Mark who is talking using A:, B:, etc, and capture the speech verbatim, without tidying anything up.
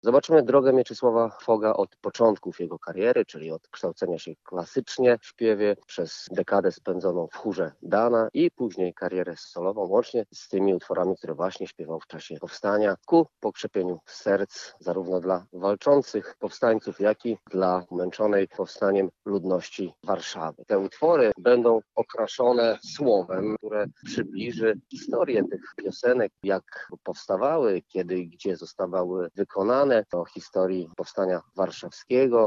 A: Zobaczymy drogę Mieczysława Foga od początków jego kariery, czyli od kształcenia się klasycznie w śpiewie, przez dekadę spędzoną w chórze Dana i później karierę solową, łącznie z tymi utworami, które właśnie śpiewał w czasie powstania, ku pokrzepieniu serc zarówno dla walczących powstańców, jak i dla męczonej powstaniem ludności Warszawy. Te utwory będą okraszone słowem, które przybliży historię tych piosenek, jak powstawały, kiedy i gdzie zostawały wykonane, o historii powstania warszawskiego,